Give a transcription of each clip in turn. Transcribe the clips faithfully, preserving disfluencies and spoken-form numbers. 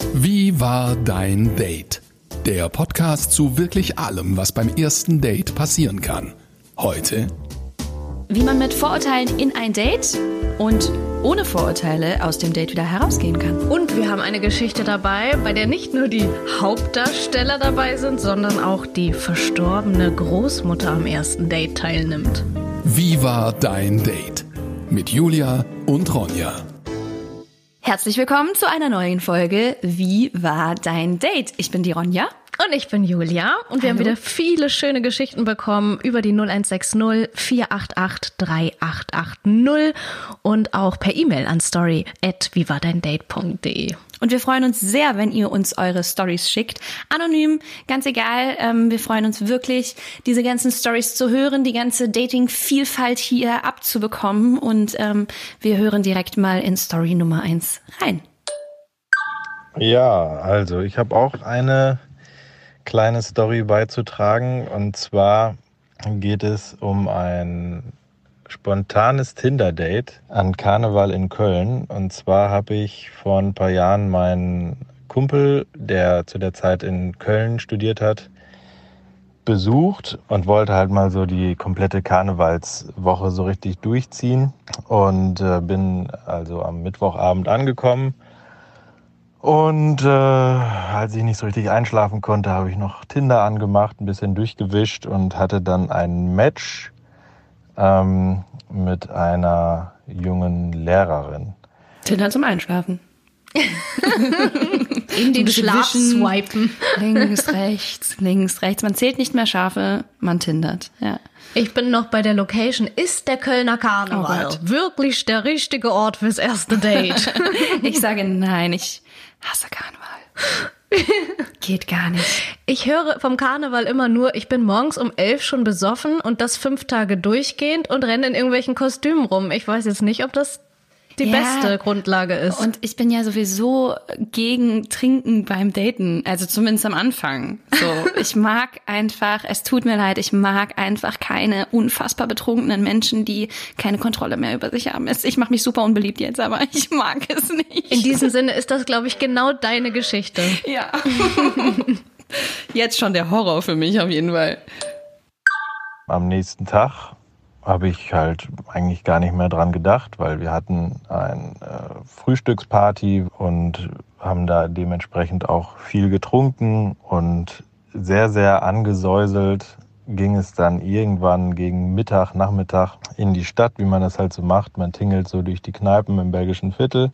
Wie war dein Date? Der Podcast zu wirklich allem, was beim ersten Date passieren kann. Heute: Wie man mit Vorurteilen in ein Date und ohne Vorurteile aus dem Date wieder herausgehen kann. Und wir haben eine Geschichte dabei, bei der nicht nur die Hauptdarsteller dabei sind, sondern auch die verstorbene Großmutter am ersten Date teilnimmt. Wie war dein Date? Mit Julia und Ronja. Herzlich willkommen zu einer neuen Folge Wie war dein Date? Ich bin die Ronja. Und ich bin Julia und wir Hallo. haben wieder viele schöne Geschichten bekommen über die null eins sechs null vier acht acht drei acht acht null und auch per E-Mail an story at wiewardeindate punkt de. Und wir freuen uns sehr, wenn ihr uns eure Stories schickt. Anonym, ganz egal. Ähm, wir freuen uns wirklich, diese ganzen Stories zu hören, die ganze Dating-Vielfalt hier abzubekommen. Und ähm, wir hören direkt mal in Story Nummer eins rein. Ja, also ich habe auch eine kleine Story beizutragen. Und zwar geht es um ein spontanes Tinder-Date an Karneval in Köln. Und zwar habe ich vor ein paar Jahren meinen Kumpel, der zu der Zeit in Köln studiert hat, besucht und wollte halt mal so die komplette Karnevalswoche so richtig durchziehen. Und äh, bin also am Mittwochabend angekommen. Und äh, als ich nicht so richtig einschlafen konnte, habe ich noch Tinder angemacht, ein bisschen durchgewischt und hatte dann ein Match ähm, mit einer jungen Lehrerin. Tinder zum Einschlafen. In den bisschen Schlaf wischen. swipen. Links, rechts, links, rechts. Man zählt nicht mehr Schafe, man tindert. Ja. Ich bin noch bei der Location. Ist der Kölner Karneval Oh Gott. wirklich der richtige Ort fürs erste Date? Ich sage nein, ich hasse Karneval. Geht gar nicht. Ich höre vom Karneval immer nur, ich bin morgens um elf schon besoffen und das fünf Tage durchgehend und renne in irgendwelchen Kostümen rum. Ich weiß jetzt nicht, ob das die Ja. beste Grundlage ist. Und ich bin ja sowieso gegen Trinken beim Daten, also zumindest am Anfang. So, ich mag einfach, es tut mir leid, ich mag einfach keine unfassbar betrunkenen Menschen, die keine Kontrolle mehr über sich haben. Ich mache mich super unbeliebt jetzt, aber ich mag es nicht. In diesem Sinne ist das, glaube ich, genau deine Geschichte. Ja. Jetzt schon der Horror für mich auf jeden Fall. Am nächsten Tag habe ich halt eigentlich gar nicht mehr dran gedacht, weil wir hatten eine äh, Frühstücksparty und haben da dementsprechend auch viel getrunken und sehr, sehr angesäuselt ging es dann irgendwann gegen Mittag, Nachmittag in die Stadt, wie man das halt so macht. Man tingelt so durch die Kneipen im belgischen Viertel.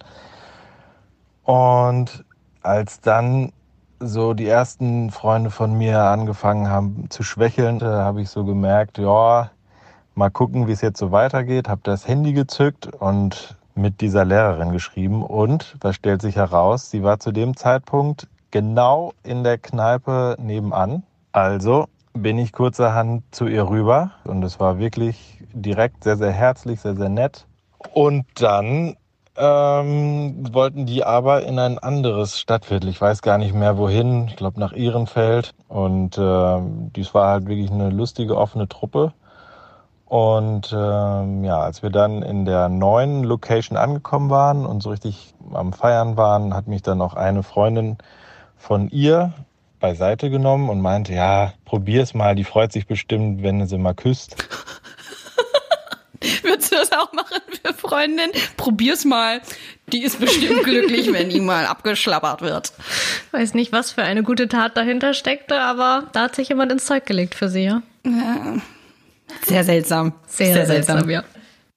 Und als dann so die ersten Freunde von mir angefangen haben zu schwächeln, da habe ich so gemerkt, ja, mal gucken, wie es jetzt so weitergeht. Habe das Handy gezückt und mit dieser Lehrerin geschrieben. Und, was stellt sich heraus, sie war zu dem Zeitpunkt genau in der Kneipe nebenan. Also bin ich kurzerhand zu ihr rüber. Und es war wirklich direkt sehr, sehr herzlich, sehr, sehr nett. Und dann ähm, wollten die aber in ein anderes Stadtviertel. Ich weiß gar nicht mehr wohin. Ich glaube nach Ehrenfeld. Und äh, dies war halt wirklich eine lustige, offene Truppe. Und ähm, ja, als wir dann in der neuen Location angekommen waren und so richtig am Feiern waren, hat mich dann auch eine Freundin von ihr beiseite genommen und meinte, ja, probier's mal, die freut sich bestimmt, wenn sie mal küsst. Würdest du das auch machen für Freundin? Probier's mal. Die ist bestimmt glücklich, wenn die mal abgeschlabbert wird. Weiß nicht, was für eine gute Tat dahinter steckte, aber da hat sich jemand ins Zeug gelegt für sie, ja? Ja. Sehr seltsam. Sehr, sehr seltsam, ja.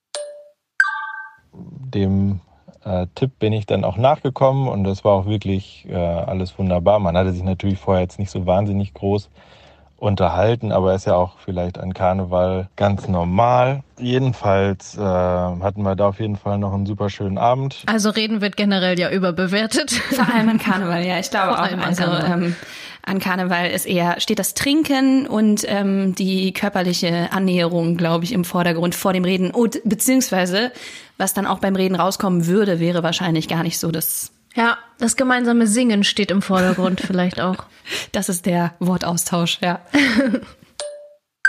Dem äh, Tipp bin ich dann auch nachgekommen und das war auch wirklich äh, alles wunderbar. Man hatte sich natürlich vorher jetzt nicht so wahnsinnig groß unterhalten, aber ist ja auch vielleicht an Karneval ganz normal. Jedenfalls äh, hatten wir da auf jeden Fall noch einen super schönen Abend. Also reden wird generell ja überbewertet. Vor allem an Karneval, ja, ich glaube Vor auch. allem an Also Karneval. ähm, an Karneval ist eher, steht das Trinken und ähm, die körperliche Annäherung, glaube ich, im Vordergrund vor dem Reden. Und beziehungsweise, was dann auch beim Reden rauskommen würde, wäre wahrscheinlich gar nicht so das. Ja, das gemeinsame Singen steht im Vordergrund vielleicht auch. Das ist der Wortaustausch, ja.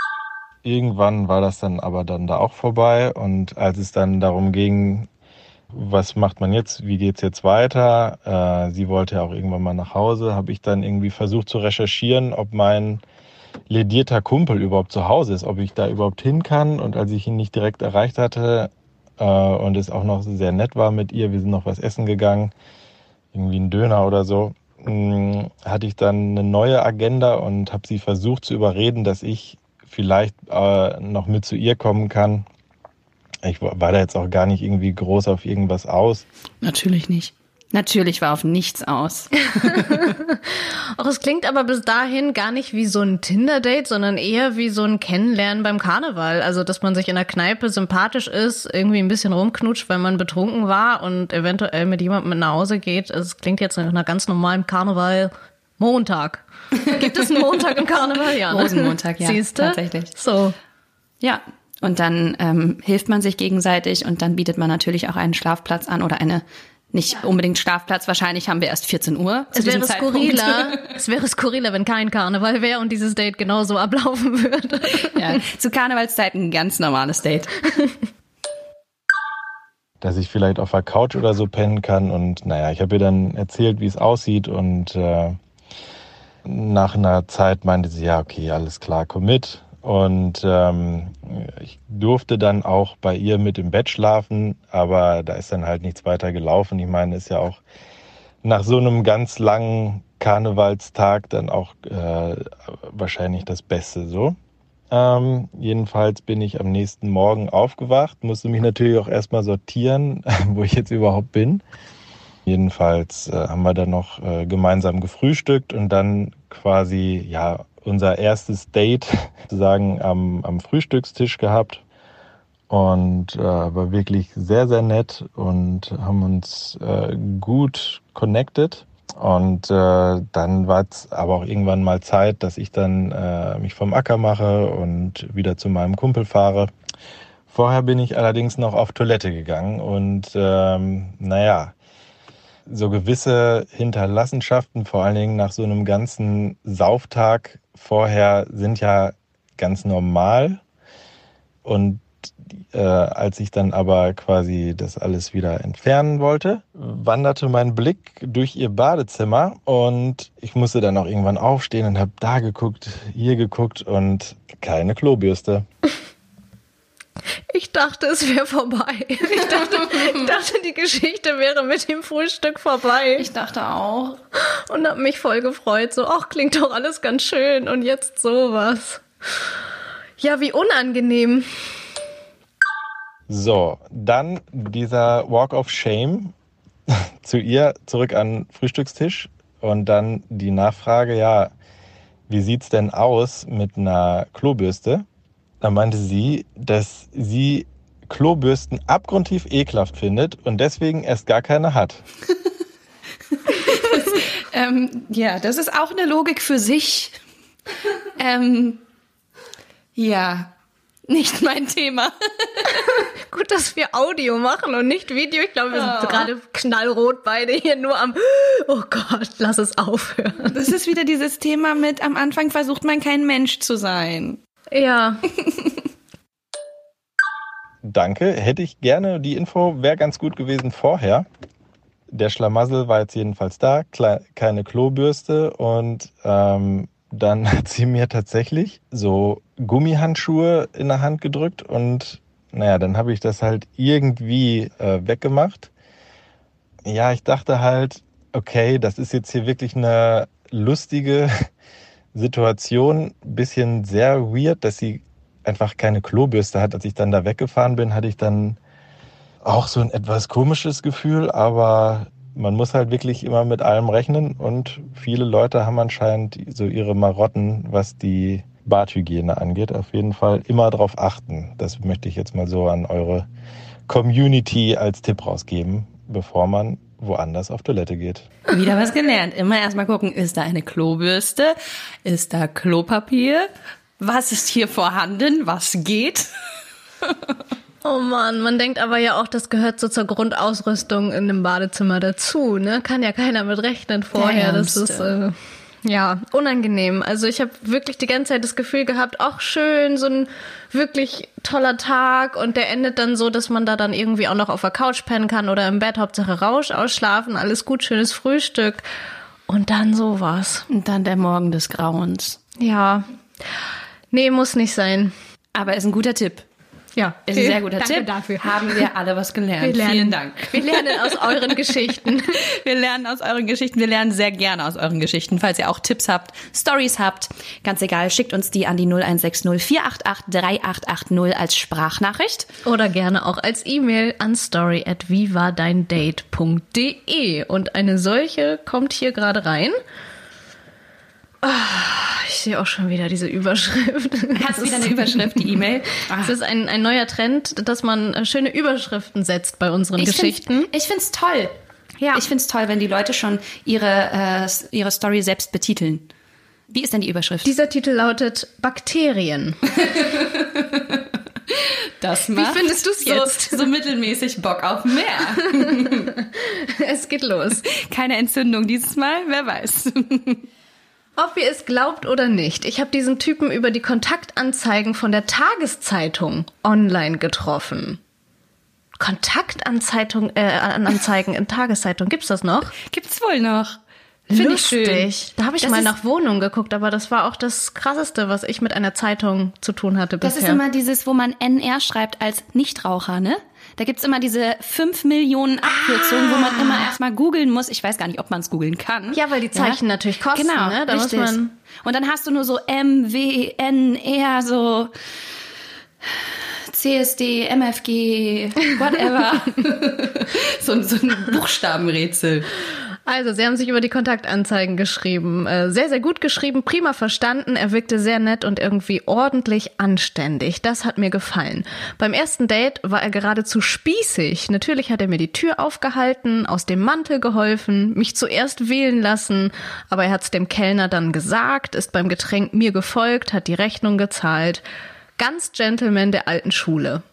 Irgendwann war das dann aber dann da auch vorbei und als es dann darum ging, was macht man jetzt, wie geht's jetzt weiter? Äh, sie wollte ja auch irgendwann mal nach Hause, habe ich dann irgendwie versucht zu recherchieren, ob mein ledierter Kumpel überhaupt zu Hause ist, ob ich da überhaupt hin kann. Und als ich ihn nicht direkt erreicht hatte äh, und es auch noch sehr nett war mit ihr, wir sind noch was essen gegangen, irgendwie ein Döner oder so, mh, hatte ich dann eine neue Agenda und habe sie versucht zu überreden, dass ich vielleicht äh, noch mit zu ihr kommen kann. Ich war da jetzt auch gar nicht irgendwie groß auf irgendwas aus. Natürlich nicht. Natürlich war auf nichts aus. Auch es klingt aber bis dahin gar nicht wie so ein Tinder-Date, sondern eher wie so ein Kennenlernen beim Karneval. Also, dass man sich in der Kneipe sympathisch ist, irgendwie ein bisschen rumknutscht, weil man betrunken war und eventuell mit jemandem mit nach Hause geht. Es klingt jetzt nach einer ganz normalen Karneval. Montag. Gibt es einen Montag im Karneval? Ja, ne? Rosenmontag, ja. Siehste? Tatsächlich. So. Ja. Und dann ähm, hilft man sich gegenseitig und dann bietet man natürlich auch einen Schlafplatz an oder eine, nicht unbedingt Schlafplatz, wahrscheinlich haben wir erst vierzehn Uhr zu Es wäre diesem Zeitpunkt. skurriler, es wäre skurriler, wenn kein Karneval wäre und dieses Date genauso ablaufen würde. Ja, zu Karnevalszeiten ein ganz normales Date. Dass ich vielleicht auf der Couch oder so pennen kann. Und naja, ich habe ihr dann erzählt, wie es aussieht. Und äh, nach einer Zeit meinte sie, ja, okay, alles klar, komm mit. Und ähm, ich durfte dann auch bei ihr mit im Bett schlafen, aber da ist dann halt nichts weiter gelaufen. Ich meine, ist ja auch nach so einem ganz langen Karnevalstag dann auch äh, wahrscheinlich das Beste so. Ähm, jedenfalls bin ich am nächsten Morgen aufgewacht, musste mich natürlich auch erstmal sortieren, wo ich jetzt überhaupt bin. Jedenfalls äh, haben wir dann noch äh, gemeinsam gefrühstückt und dann quasi, ja, unser erstes Date sozusagen am, am Frühstückstisch gehabt und äh, war wirklich sehr, sehr nett und haben uns äh, gut connected. Und äh, dann war es aber auch irgendwann mal Zeit, dass ich dann äh, mich vom Acker mache und wieder zu meinem Kumpel fahre. Vorher bin ich allerdings noch auf Toilette gegangen und ähm, naja, so gewisse Hinterlassenschaften, vor allen Dingen nach so einem ganzen Sauftag vorher, sind ja ganz normal. Und äh, als ich dann aber quasi das alles wieder entfernen wollte, wanderte mein Blick durch ihr Badezimmer und ich musste dann auch irgendwann aufstehen und habe da geguckt, hier geguckt und keine Klobürste. Ich dachte, es wäre vorbei. Ich dachte, ich dachte, die Geschichte wäre mit dem Frühstück vorbei. Ich dachte auch. Und habe mich voll gefreut. So, ach, klingt doch alles ganz schön. Und jetzt sowas. Ja, wie unangenehm. So, dann dieser Walk of Shame zu ihr, zurück an den Frühstückstisch. Und dann die Nachfrage, ja, wie sieht's denn aus mit einer Klobürste? Da meinte sie, dass sie Klobürsten abgrundtief ekelhaft findet und deswegen erst gar keine hat. das, ähm, ja, das ist auch eine Logik für sich. ähm, ja, nicht mein Thema. Gut, dass wir Audio machen und nicht Video. Ich glaube, wir sind oh. gerade knallrot beide hier nur am, oh Gott, lass es aufhören. Das ist wieder dieses Thema mit, am Anfang versucht man kein Mensch zu sein. Ja. Danke, hätte ich gerne. Die Info wäre ganz gut gewesen vorher. Der Schlamassel war jetzt jedenfalls da, Kle- keine Klobürste und ähm, dann hat sie mir tatsächlich so Gummihandschuhe in der Hand gedrückt und naja, dann habe ich das halt irgendwie äh, weggemacht. Ja, ich dachte halt, okay, das ist jetzt hier wirklich eine lustige Situation, bisschen sehr weird, dass sie einfach keine Klobürste hat. Als ich dann da weggefahren bin, hatte ich dann auch so ein etwas komisches Gefühl, aber man muss halt wirklich immer mit allem rechnen und viele Leute haben anscheinend so ihre Marotten, was die Badhygiene angeht. Auf jeden Fall immer darauf achten. Das möchte ich jetzt mal so an eure Community als Tipp rausgeben, bevor man woanders auf Toilette geht. Wieder was gelernt. Immer erstmal gucken, ist da eine Klobürste? Ist da Klopapier? Was ist hier vorhanden? Was geht? Oh Mann, man denkt aber ja auch, das gehört so zur Grundausrüstung in einem Badezimmer dazu, ne? Kann ja keiner mit rechnen vorher. Das ist, äh, Ja, unangenehm. Also ich habe wirklich die ganze Zeit das Gefühl gehabt, ach schön, so ein wirklich toller Tag und der endet dann so, dass man da dann irgendwie auch noch auf der Couch pennen kann oder im Bett, Hauptsache Rausch ausschlafen, alles gut, schönes Frühstück und dann sowas. Und dann der Morgen des Grauens. Ja, nee, muss nicht sein. Aber ist ein guter Tipp. Ja, Ist ein sehr guter danke Tipp. dafür. Haben wir alle was gelernt. Wir lernen, Vielen Dank. Wir lernen aus euren Geschichten. Wir lernen aus euren Geschichten. Wir lernen sehr gerne aus euren Geschichten. Falls ihr auch Tipps habt, Stories habt, ganz egal, schickt uns die an die null eins sechs null vier acht acht drei acht acht null als Sprachnachricht. Oder gerne auch als E-Mail an story at wie war dein date punkt de. Und eine solche kommt hier gerade rein. Oh, ich sehe auch schon wieder diese Überschrift. Hast du wieder eine Überschrift, die E-Mail? Es ist ein, ein neuer Trend, dass man schöne Überschriften setzt bei unseren Ich Geschichten. Find, ich find's toll. Ja. Ich find's toll, wenn die Leute schon ihre, äh, ihre Story selbst betiteln. Wie ist denn die Überschrift? Dieser Titel lautet Bakterien. Das Wie findest du's jetzt? So, so mittelmäßig Bock auf mehr. Es geht los. Keine Entzündung dieses Mal, wer weiß. Ob ihr es glaubt oder nicht, ich habe diesen Typen über die Kontaktanzeigen von der Tageszeitung online getroffen. Kontaktanzeigen äh, Anzeigen in Tageszeitung, gibt's das noch? Gibt's wohl noch. Finde ich schön. Lustig. Da habe ich Das mal ist- nach Wohnungen geguckt, aber das war auch das Krasseste, was ich mit einer Zeitung zu tun hatte Das bisher. ist immer dieses, wo man N R schreibt als Nichtraucher, ne? Da gibt's immer diese fünf Millionen Abkürzungen, wo man immer erstmal googeln muss. Ich weiß gar nicht, ob man es googeln kann. Ja, weil die Zeichen natürlich kosten, Genau, ne? Da muss richtig. man- Und dann hast du nur so M, W, N, R, so C S D, M F G, whatever. so, so ein Buchstabenrätsel. Also, sie haben sich über die Kontaktanzeigen geschrieben. Äh, Sehr, sehr gut geschrieben, prima verstanden. Er wirkte sehr nett und irgendwie ordentlich anständig. Das hat mir gefallen. Beim ersten Date war er geradezu spießig. Natürlich hat er mir die Tür aufgehalten, aus dem Mantel geholfen, mich zuerst wählen lassen. Aber er hat es dem Kellner dann gesagt, ist beim Getränk mir gefolgt, hat die Rechnung gezahlt. Ganz Gentleman der alten Schule.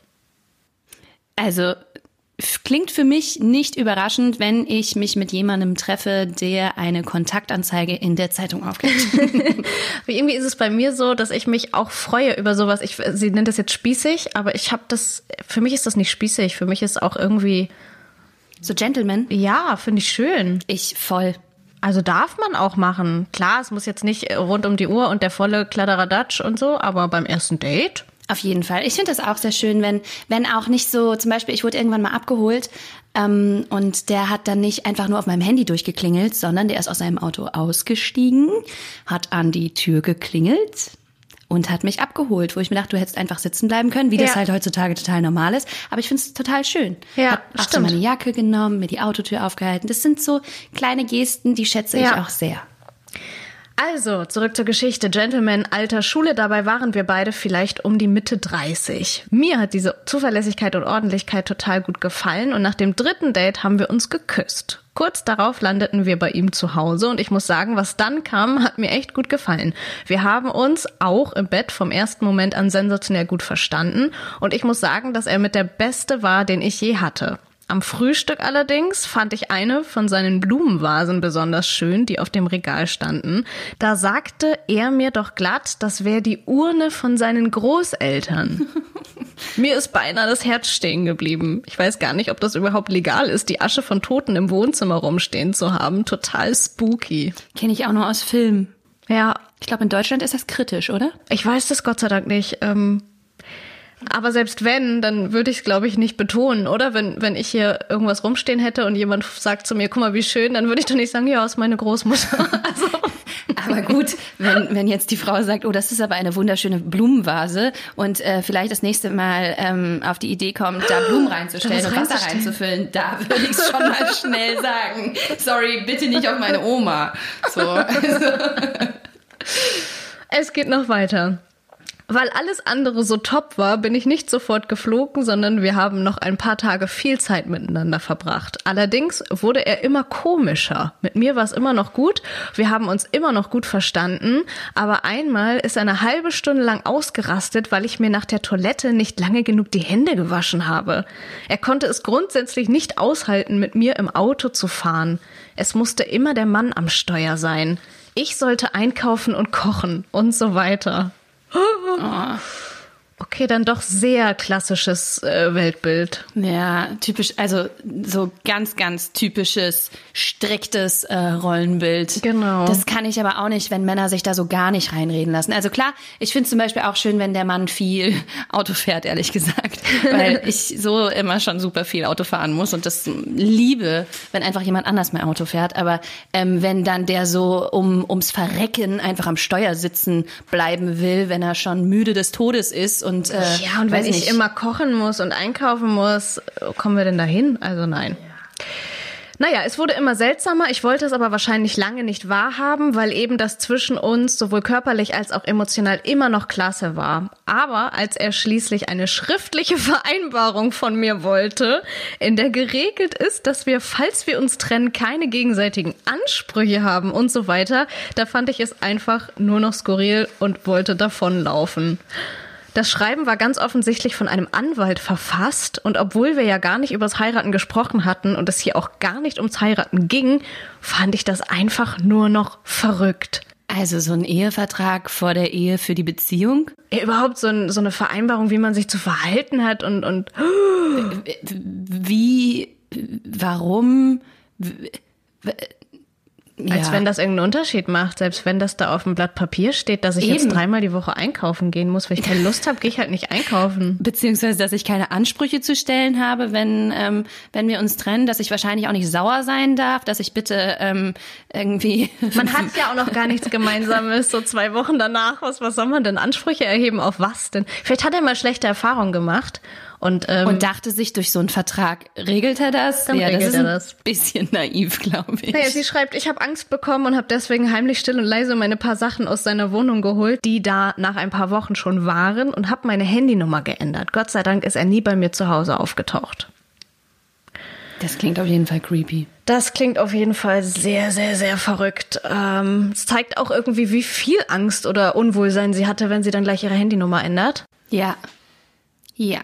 Also f- klingt für mich nicht überraschend, wenn ich mich mit jemandem treffe, der eine Kontaktanzeige in der Zeitung aufgibt. Irgendwie ist es bei mir so, dass ich mich auch freue über sowas. Ich, sie nennt das jetzt spießig, aber ich habe das, für mich ist das nicht spießig. Für mich ist auch irgendwie, So Gentleman, ja, finde ich schön. ich voll. Also darf man auch machen. Klar, es muss jetzt nicht rund um die Uhr und der volle Kladderadatsch und so, aber beim ersten Date? Auf jeden Fall. Ich finde das auch sehr schön, wenn, wenn auch nicht so, zum Beispiel, ich wurde irgendwann mal abgeholt ähm, und der hat dann nicht einfach nur auf meinem Handy durchgeklingelt, sondern der ist aus seinem Auto ausgestiegen, hat an die Tür geklingelt und hat mich abgeholt, wo ich mir dachte, du hättest einfach sitzen bleiben können, wie das Ja. halt heutzutage total normal ist. Aber ich finde es total schön. Ja, hat auch so stimmt. meine Jacke genommen, mir die Autotür aufgehalten. Das sind so kleine Gesten, die schätze ich Ja. auch sehr. Also, zurück zur Geschichte. Gentleman alter Schule, dabei waren wir beide vielleicht um die Mitte dreißig. Mir hat diese Zuverlässigkeit und Ordentlichkeit total gut gefallen und nach dem dritten Date haben wir uns geküsst. Kurz darauf landeten wir bei ihm zu Hause und ich muss sagen, was dann kam, hat mir echt gut gefallen. Wir haben uns auch im Bett vom ersten Moment an sensationell gut verstanden und ich muss sagen, dass er mit der Beste war, den ich je hatte. Am Frühstück allerdings fand ich eine von seinen Blumenvasen besonders schön, die auf dem Regal standen. Da sagte er mir doch glatt, das wäre die Urne von seinen Großeltern. Mir ist beinahe das Herz stehen geblieben. Ich weiß gar nicht, ob das überhaupt legal ist, die Asche von Toten im Wohnzimmer rumstehen zu haben. Total spooky. Kenne ich auch nur aus Filmen. Ja, Ich glaube, in Deutschland ist das kritisch, oder? ich weiß das Gott sei Dank nicht. Ähm, aber selbst wenn, dann würde ich es, glaube ich, nicht betonen, oder? Wenn, wenn ich hier irgendwas rumstehen hätte und jemand sagt zu mir, guck mal, wie schön, dann würde ich doch nicht sagen, ja, ist meine Großmutter. Also, Aber gut, wenn, wenn jetzt die Frau sagt, oh, das ist aber eine wunderschöne Blumenvase und äh, vielleicht das nächste Mal ähm, auf die Idee kommt, da Blumen reinzustellen Da was und Wasser reinzustellen. reinzufüllen, da würde ich es schon mal schnell sagen. Sorry, bitte nicht auf meine Oma. So, also. es geht noch weiter. Weil alles andere so top war, bin ich nicht sofort geflogen, sondern wir haben noch ein paar Tage viel Zeit miteinander verbracht. Allerdings wurde er immer komischer. Mit mir war es immer noch gut, wir haben uns immer noch gut verstanden, aber einmal ist er eine halbe Stunde lang ausgerastet, weil ich mir nach der Toilette nicht lange genug die Hände gewaschen habe. Er konnte es grundsätzlich nicht aushalten, mit mir im Auto zu fahren. Es musste immer der Mann am Steuer sein. ich sollte einkaufen und kochen und so weiter. Oh. Okay, dann doch sehr klassisches äh, Weltbild. Ja, typisch, also so ganz, ganz typisches, striktes äh, Rollenbild. Genau. Das kann ich aber auch nicht, wenn Männer sich da so gar nicht reinreden lassen. Also klar, ich finde es zum Beispiel auch schön, wenn der Mann viel Auto fährt, ehrlich gesagt. Weil ich so immer schon super viel Auto fahren muss und das liebe, wenn einfach jemand anders mein Auto fährt. Aber ähm, wenn dann der so um ums Verrecken einfach am Steuer sitzen bleiben will, wenn er schon müde des Todes ist, Und, äh, ja, und wenn ich nicht. immer kochen muss und einkaufen muss, kommen wir denn da hin? Also nein. Ja. Naja, es wurde immer seltsamer. Ich wollte es aber wahrscheinlich lange nicht wahrhaben, weil eben das zwischen uns sowohl körperlich als auch emotional immer noch klasse war. Aber als er schließlich eine schriftliche Vereinbarung von mir wollte, in der geregelt ist, dass wir, falls wir uns trennen, keine gegenseitigen Ansprüche haben und so weiter, da fand ich es einfach nur noch skurril und wollte davonlaufen. Das Schreiben war ganz offensichtlich von einem Anwalt verfasst und obwohl wir ja gar nicht übers Heiraten gesprochen hatten und es hier auch gar nicht ums Heiraten ging, fand ich das einfach nur noch verrückt. Also so ein Ehevertrag vor der Ehe für die Beziehung? Ja, überhaupt so, ein, so eine Vereinbarung, wie man sich zu verhalten hat und... und wie, warum... Ja. Als wenn das irgendeinen Unterschied macht, selbst wenn das da auf dem Blatt Papier steht, dass ich Eben. jetzt dreimal die Woche einkaufen gehen muss, weil ich keine Lust habe, gehe ich halt nicht einkaufen. Beziehungsweise, dass ich keine Ansprüche zu stellen habe, wenn ähm, wenn wir uns trennen, dass ich wahrscheinlich auch nicht sauer sein darf, dass ich bitte ähm, irgendwie... Man hat ja auch noch gar nichts Gemeinsames, so zwei Wochen danach. Was, was soll man denn Ansprüche erheben, auf was denn? Vielleicht hat er mal schlechte Erfahrungen gemacht. Und, ähm, und dachte sich, durch so einen Vertrag regelt er das? Dann ja, regelt das ist er ein das. bisschen naiv, glaube ich. Naja, sie schreibt, ich habe Angst bekommen und habe deswegen heimlich still und leise meine paar Sachen aus seiner Wohnung geholt, die da nach ein paar Wochen schon waren und habe meine Handynummer geändert. Gott sei Dank ist er nie bei mir zu Hause aufgetaucht. Das klingt auf jeden Fall creepy. Das klingt auf jeden Fall sehr, sehr, sehr verrückt. Ähm, es zeigt auch irgendwie, wie viel Angst oder Unwohlsein sie hatte, wenn sie dann gleich ihre Handynummer ändert. Ja. Ja.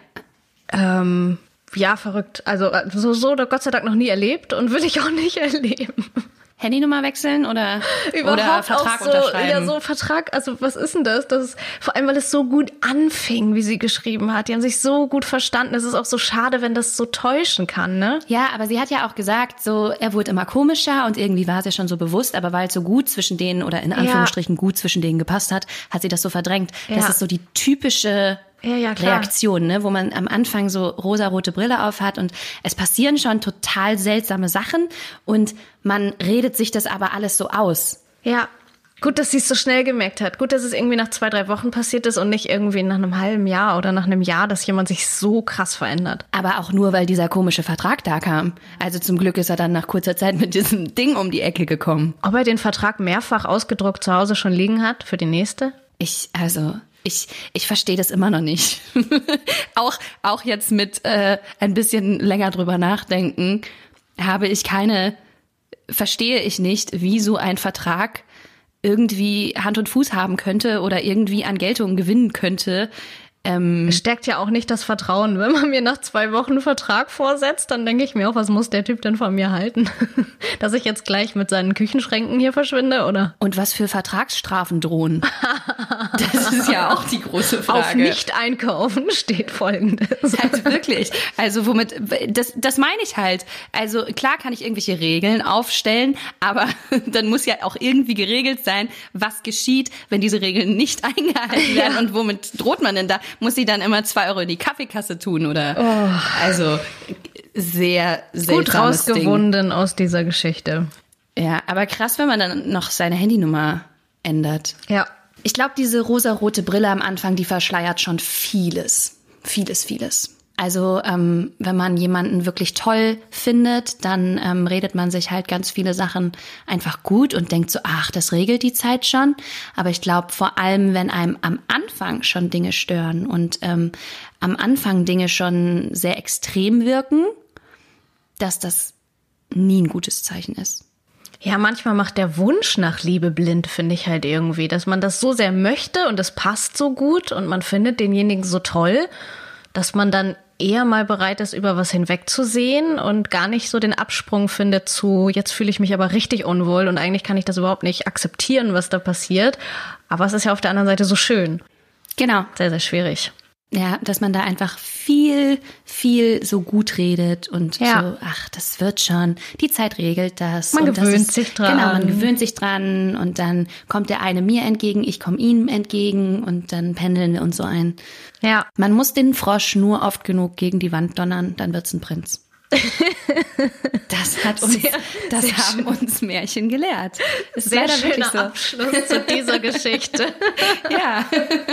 Ähm, ja, verrückt. Also so, so Gott sei Dank noch nie erlebt und will ich auch nicht erleben. Handynummer wechseln oder, Überhaupt oder Vertrag auch so, unterschreiben? Ja, so Vertrag, also was ist denn das? das ist, vor allem, weil es so gut anfing, wie sie geschrieben hat. Die haben sich so gut verstanden. Es ist auch so schade, wenn das so täuschen kann, ne? Ja, aber sie hat ja auch gesagt, so er wurde immer komischer und irgendwie war es ja schon so bewusst, aber weil es so gut zwischen denen oder in Anführungsstrichen gut zwischen denen gepasst hat, hat sie das so verdrängt. Ja. Das ist so die typische Ja, ja, klar. Reaktion, ne, wo man am Anfang so rosarote Brille auf hat und es passieren schon total seltsame Sachen und man redet sich das aber alles so aus. Ja, gut, dass sie es so schnell gemerkt hat. Gut, dass es irgendwie nach zwei, drei Wochen passiert ist und nicht irgendwie nach einem halben Jahr oder nach einem Jahr, dass jemand sich so krass verändert. Aber auch nur, weil dieser komische Vertrag da kam. Also zum Glück ist er dann nach kurzer Zeit mit diesem Ding um die Ecke gekommen. Ob er den Vertrag mehrfach ausgedruckt zu Hause schon liegen hat für die nächste? Ich, also... Ich, ich verstehe das immer noch nicht. auch, auch jetzt mit äh, ein bisschen länger drüber nachdenken, habe ich keine, verstehe ich nicht, wie so ein Vertrag irgendwie Hand und Fuß haben könnte oder irgendwie an Geltung gewinnen könnte. Ähm, Stärkt ja auch nicht das Vertrauen. Wenn man mir nach zwei Wochen einen Vertrag vorsetzt, dann denke ich mir auch, was muss der Typ denn von mir halten? Dass ich jetzt gleich mit seinen Küchenschränken hier verschwinde, oder? Und was für Vertragsstrafen drohen? Das ist ja auch die große Frage. Auf Nicht-Einkaufen steht Folgendes. Also wirklich. Also womit, das, das meine ich halt. Also klar kann ich irgendwelche Regeln aufstellen, aber dann muss ja auch irgendwie geregelt sein, was geschieht, wenn diese Regeln nicht eingehalten werden. Ja. Und womit droht man denn da? Muss sie dann immer zwei Euro in die Kaffeekasse tun oder? Oh. Also sehr seltsames Gut rausgewunden aus dieser Geschichte. Ja, aber krass, wenn man dann noch seine Handynummer ändert. Ja. Ich glaube, diese rosarote Brille am Anfang, die verschleiert schon vieles. Vieles, vieles. Also ähm, wenn man jemanden wirklich toll findet, dann ähm, redet man sich halt ganz viele Sachen einfach gut und denkt so, ach, das regelt die Zeit schon. Aber ich glaube vor allem, wenn einem am Anfang schon Dinge stören und ähm, am Anfang Dinge schon sehr extrem wirken, dass das nie ein gutes Zeichen ist. Ja, manchmal macht der Wunsch nach Liebe blind, finde ich halt irgendwie, dass man das so sehr möchte und es passt so gut und man findet denjenigen so toll, dass man dann eher mal bereit ist, über was hinwegzusehen und gar nicht so den Absprung findet zu, jetzt fühle ich mich aber richtig unwohl und eigentlich kann ich das überhaupt nicht akzeptieren, was da passiert. Aber es ist ja auf der anderen Seite so schön. Genau. Sehr, sehr schwierig. Ja, dass man da einfach viel, viel so gut redet und ja. so, ach, das wird schon, die Zeit regelt das. Man und gewöhnt das ist, sich dran. Genau, man gewöhnt sich dran und dann kommt der eine mir entgegen, ich komme ihm entgegen und dann pendeln wir uns so ein. Ja. Man muss den Frosch nur oft genug gegen die Wand donnern, dann wird's ein Prinz. Das hat uns, sehr, das sehr haben schön. uns Märchen gelehrt. Es Sehr ist schöner so. Abschluss zu dieser Geschichte. Ja.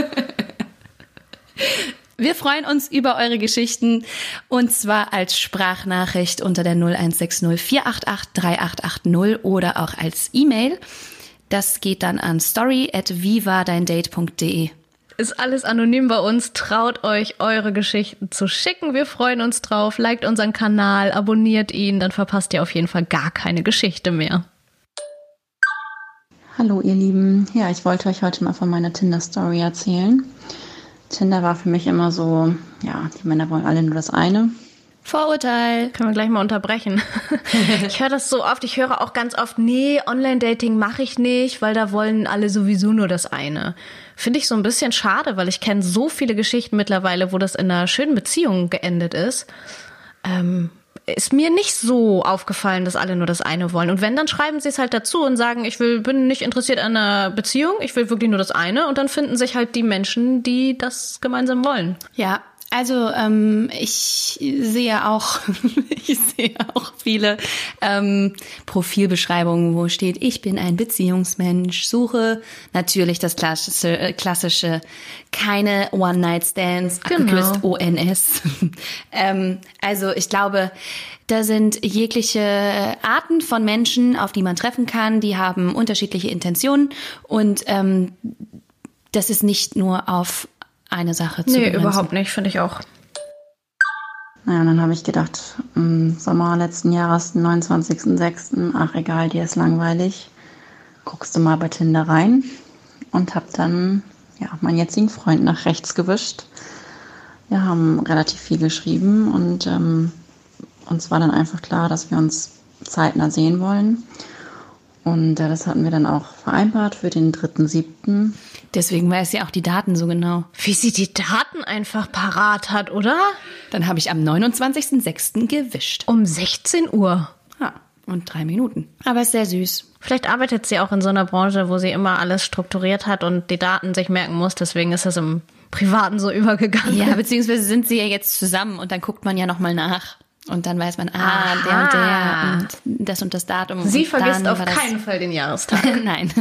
Wir freuen uns über eure Geschichten und zwar als Sprachnachricht unter der null eins sechs null vier acht acht drei acht acht null oder auch als E-Mail. Das geht dann an story at wie war dein date punkt de. Ist alles anonym bei uns. Traut euch, eure Geschichten zu schicken. Wir freuen uns drauf. Liked unseren Kanal, abonniert ihn, dann verpasst ihr auf jeden Fall gar keine Geschichte mehr. Hallo ihr Lieben. Ja, ich wollte euch heute mal von meiner Tinder-Story erzählen. Tinder war für mich immer so, ja, die Männer wollen alle nur das eine. Vorurteil. Können wir gleich mal unterbrechen. Ich höre das so oft. Ich höre auch ganz oft, nee, Online-Dating mache ich nicht, weil da wollen alle sowieso nur das eine. Finde ich so ein bisschen schade, weil ich kenne so viele Geschichten mittlerweile, wo das in einer schönen Beziehung geendet ist. Ähm, ist mir nicht so aufgefallen, dass alle nur das eine wollen. Und wenn, dann schreiben sie es halt dazu und sagen, ich will, bin nicht interessiert an einer Beziehung, ich will wirklich nur das eine. Und dann finden sich halt die Menschen, die das gemeinsam wollen. Ja, also ähm, ich sehe auch, ich sehe auch viele ähm, Profilbeschreibungen, wo steht, ich bin ein Beziehungsmensch, suche natürlich das klassische, äh, klassische keine One-Night-Stands, Genau. abgekürzt O N S. ähm, also ich glaube, da sind jegliche Arten von Menschen, auf die man treffen kann, die haben unterschiedliche Intentionen und ähm, das ist nicht nur auf eine Sache zu Nee, begrenzen. überhaupt nicht, finde ich auch. Naja, und dann habe ich gedacht, im Sommer letzten Jahres, neunundzwanzigsten sechsten ach egal, dir ist langweilig, guckst du mal bei Tinder rein und habe dann ja, meinen jetzigen Freund nach rechts gewischt. Wir haben relativ viel geschrieben und ähm, uns war dann einfach klar, dass wir uns zeitnah sehen wollen. Und äh, das hatten wir dann auch vereinbart für den dritten siebten Deswegen weiß sie auch die Daten so genau. Wie sie die Daten einfach parat hat, oder? Dann habe ich am neunundzwanzigsten sechsten gewischt. Um sechzehn Uhr. Ja, und drei Minuten. Aber ist sehr süß. Vielleicht arbeitet sie auch in so einer Branche, wo sie immer alles strukturiert hat und die Daten sich merken muss. Deswegen ist das im Privaten so übergegangen. Ja, beziehungsweise sind sie ja jetzt zusammen und dann guckt man ja nochmal nach. Und dann weiß man, ah, Aha. der und der und das und das Datum. Sie und vergisst dann auf war das keinen Fall den Jahrestag. Nein.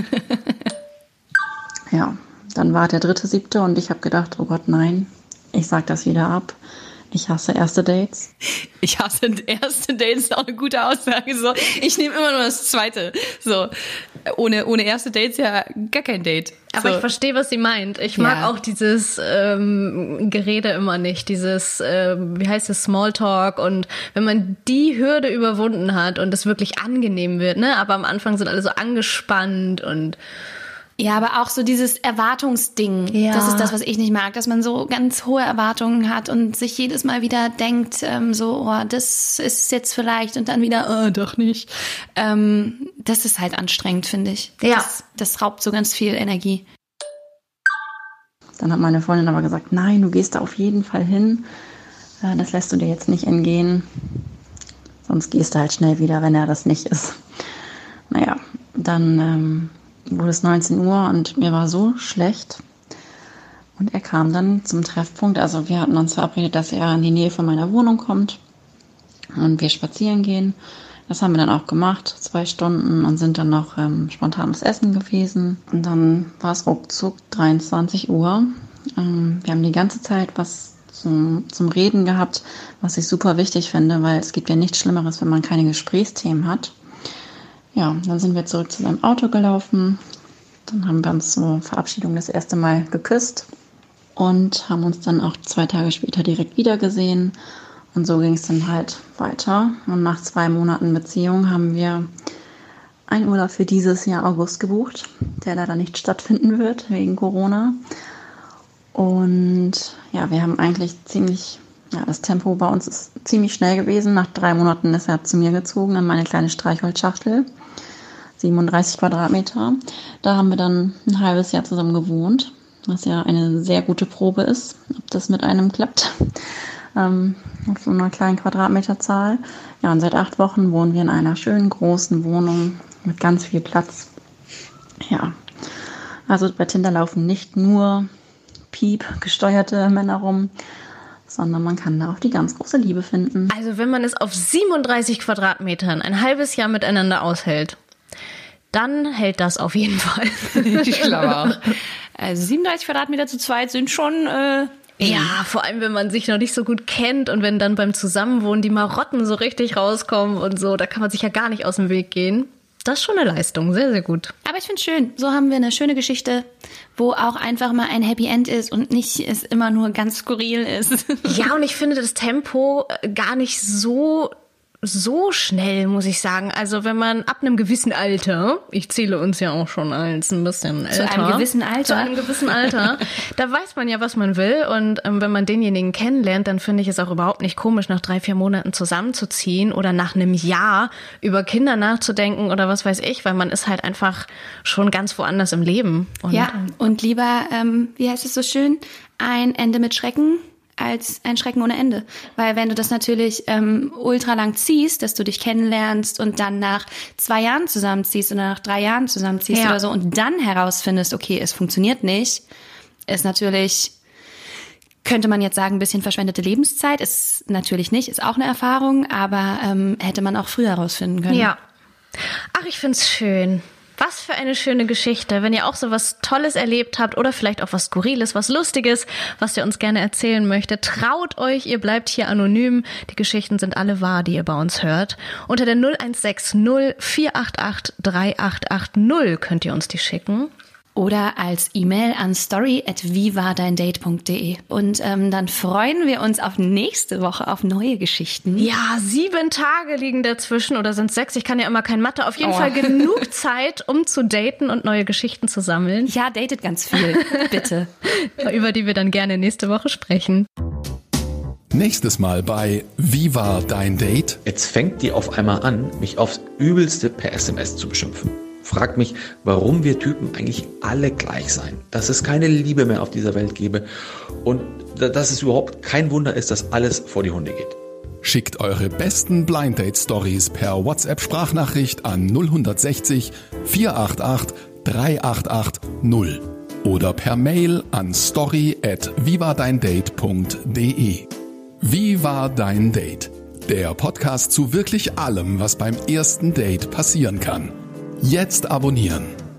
Ja, dann war der dritte siebte und ich habe gedacht, oh Gott, nein, ich sag das wieder ab. Ich hasse erste Dates. Ich hasse erste Dates, ist auch eine gute Aussage. So, ich nehme immer nur das zweite. So, ohne, ohne erste Dates ja gar kein Date. Aber so. ich verstehe, was sie meint. Ich mag Ja. auch dieses ähm, Gerede immer nicht, dieses, ähm, wie heißt es, Smalltalk. Und wenn man die Hürde überwunden hat und es wirklich angenehm wird, ne, aber am Anfang sind alle so angespannt und Ja, aber auch so dieses Erwartungsding. Ja. Das ist das, was ich nicht mag, dass man so ganz hohe Erwartungen hat und sich jedes Mal wieder denkt, ähm, so, oh, das ist jetzt vielleicht und dann wieder, oh, doch nicht. Ähm, das ist halt anstrengend, finde ich. Ja. Das, das raubt so ganz viel Energie. Dann hat meine Freundin aber gesagt, nein, du gehst da auf jeden Fall hin. Äh, Das lässt du dir jetzt nicht entgehen. Sonst gehst du halt schnell wieder, wenn er das nicht ist. Naja, dann ähm, wurde es neunzehn Uhr und mir war so schlecht. Und er kam dann zum Treffpunkt. Also wir hatten uns verabredet, dass er in die Nähe von meiner Wohnung kommt und wir spazieren gehen. Das haben wir dann auch gemacht, zwei Stunden, und sind dann noch ähm, spontan was essen gewesen. Und dann war es ruckzuck dreiundzwanzig Uhr. Ähm, wir haben die ganze Zeit was zum, zum Reden gehabt, was ich super wichtig finde, weil es gibt ja nichts Schlimmeres, wenn man keine Gesprächsthemen hat. Ja, dann sind wir zurück zu seinem Auto gelaufen. Dann haben wir uns zur Verabschiedung das erste Mal geküsst und haben uns dann auch zwei Tage später direkt wieder gesehen. Und so ging es dann halt weiter. Und nach zwei Monaten Beziehung haben wir einen Urlaub für dieses Jahr August gebucht, der leider nicht stattfinden wird wegen Corona. Und ja, wir haben eigentlich ziemlich Ja, das Tempo bei uns ist ziemlich schnell gewesen. Nach drei Monaten ist er zu mir gezogen in meine kleine Streichholzschachtel. siebenunddreißig Quadratmeter. Da haben wir dann ein halbes Jahr zusammen gewohnt, was ja eine sehr gute Probe ist, ob das mit einem klappt. Ähm, auf so einer kleinen Quadratmeterzahl. Ja, und seit acht Wochen wohnen wir in einer schönen großen Wohnung mit ganz viel Platz. Ja, also bei Tinder laufen nicht nur Piep gesteuerte Männer rum, sondern man kann da auch die ganz große Liebe finden. Also wenn man es auf siebenunddreißig Quadratmetern ein halbes Jahr miteinander aushält, dann hält das auf jeden Fall. Ich glaube auch. Also siebenunddreißig Quadratmeter zu zweit sind schon... Äh Ja, vor allem, wenn man sich noch nicht so gut kennt und wenn dann beim Zusammenwohnen die Marotten so richtig rauskommen und so, da kann man sich ja gar nicht aus dem Weg gehen. Das ist schon eine Leistung, sehr, sehr gut. Aber ich finde es schön, so haben wir eine schöne Geschichte, wo auch einfach mal ein Happy End ist und nicht es immer nur ganz skurril ist. Ja, und ich finde das Tempo gar nicht so... so schnell, muss ich sagen. Also wenn man ab einem gewissen Alter, ich zähle uns ja auch schon als ein bisschen älter. Zu einem gewissen Alter. Zu einem gewissen Alter. Da weiß man ja, was man will. Und ähm, wenn man denjenigen kennenlernt, dann finde ich es auch überhaupt nicht komisch, nach drei, vier Monaten zusammenzuziehen oder nach einem Jahr über Kinder nachzudenken oder was weiß ich, weil man ist halt einfach schon ganz woanders im Leben. Und, ja, und lieber, ähm, wie heißt es so schön, ein Ende mit Schrecken als ein Schrecken ohne Ende. Weil wenn du das natürlich ähm, ultra lang ziehst, dass du dich kennenlernst und dann nach zwei Jahren zusammenziehst oder nach drei Jahren zusammenziehst ja. oder so und dann herausfindest, okay, es funktioniert nicht, ist natürlich, könnte man jetzt sagen, ein bisschen verschwendete Lebenszeit. Ist natürlich nicht, ist auch eine Erfahrung, aber ähm, hätte man auch früher herausfinden können. Ja. Ach, ich find's schön. Was für eine schöne Geschichte. Wenn ihr auch so was Tolles erlebt habt oder vielleicht auch was Skurriles, was Lustiges, was ihr uns gerne erzählen möchtet, traut euch, ihr bleibt hier anonym. Die Geschichten sind alle wahr, die ihr bei uns hört. Unter der null eins sechs null vier acht acht drei acht acht null könnt ihr uns die schicken. Oder als E-Mail an story at wie war dein date punkt de. Und ähm, dann freuen wir uns auf nächste Woche, auf neue Geschichten. Ja, sieben Tage liegen dazwischen oder sind sechs. Ich kann ja immer kein Mathe. Auf jeden oh. Fall genug Zeit, um zu daten und neue Geschichten zu sammeln. Ja, datet ganz viel, bitte. Über die wir dann gerne nächste Woche sprechen. Nächstes Mal bei Wie war dein Date? Jetzt fängt die auf einmal an, mich aufs Übelste per S M S zu beschimpfen. Fragt mich, warum wir Typen eigentlich alle gleich seien. Dass es keine Liebe mehr auf dieser Welt gäbe und dass es überhaupt kein Wunder ist, dass alles vor die Hunde geht. Schickt eure besten Blind Date Stories per WhatsApp-Sprachnachricht an null sechzig vier acht acht drei acht acht null oder per Mail an story at wie war dein date punkt de. Wie war dein Date? Der Podcast zu wirklich allem, was beim ersten Date passieren kann. Jetzt abonnieren.